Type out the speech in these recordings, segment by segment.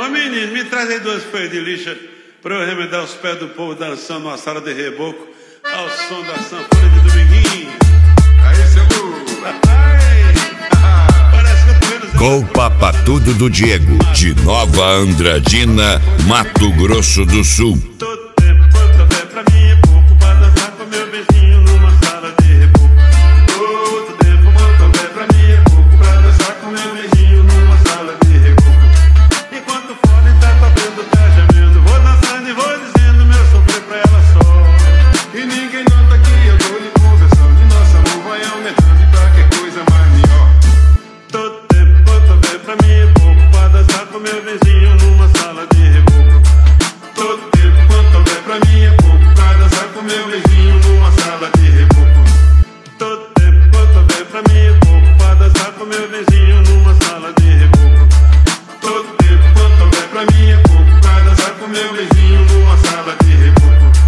Ô menino, me traz aí 2 folhas de lixa pra eu remendar os pés do povo dançando numa sala de reboco ao som da sanfona de Dominguinho. Aí, Cebu. Parece que eu tô vendo... Copa pra tudo do Diego, de Nova Andradina, Mato Grosso do Sul. Todo tempo quanto houver pra mim é pouco pra dançar com meu beijinho numa sala de reboco. Todo tempo quanto houver pra mim é pouco pra dançar com meu beijinho numa sala de reboco. Enquanto o fone tá tocando, tá gemendo, vou dançando e vou dizendo meu sofrer pra ela só. E ninguém nota que eu tô lhe conversando e nosso amor vai aumentando e pra que coisa mais melhor. Todo tempo quanto houver pra mim é pouco pra dançar com meu vizinho numa sala de reboco. Todo tempo quanto houver pra mim é pouco pra dançar com meu beijinho numa sala de reboco. Todo tempo quanto houver pra mim é pouco pra dançar com meu vizinho numa sala de reboco. Todo tempo quanto houver pra mim é pouco pra dançar com meu beijinho numa sala de reboco.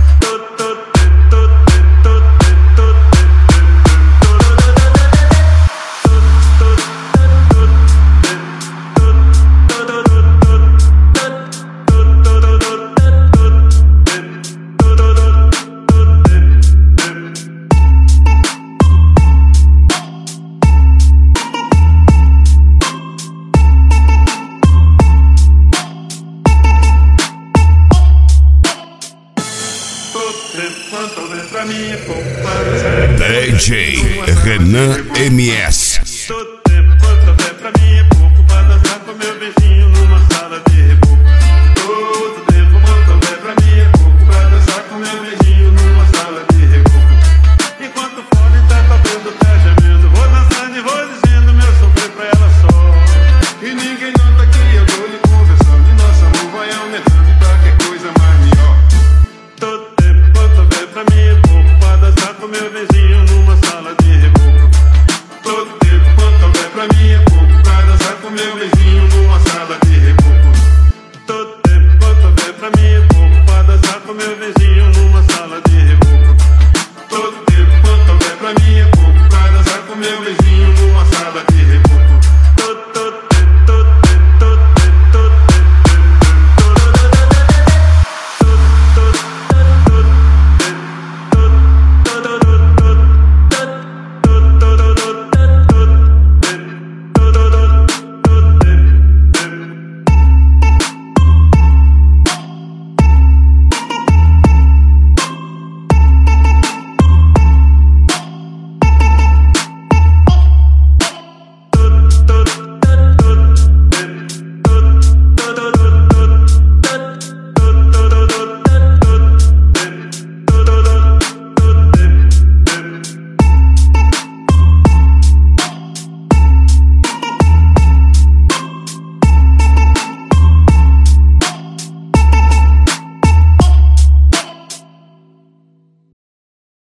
Quanto houver pra mim é pouco pra dançar. DJ Renan MS. Todo tempo quanto houver pra mim é pouco pra dançar com meu beijinho numa sala de reboco. Todo tempo quanto houver pra mim é pouco pra dançar com meu beijinho numa sala de reboco. Enquanto o fone tá tocando, tá gemendo, vou dançando e vou dizendo meu sofrer pra ela só. E ninguém nota que eu tô lhe conversando e nosso amor vai aumentando e pra que coisa mais melhor. Todo tempo quanto houver pra mim é pouco pra dançar com meu vizinho numa sala de reboco. Todo tempo quanto houver pra mim é pouco pra dançar com meu beijinho numa sala de reboco. Todo tempo quanto houver pra mim é pouco pra dançar com meu vizinho numa sala de reboco. Todo tempo quanto houver pra mim é pouco pra dançar com meu beijinho.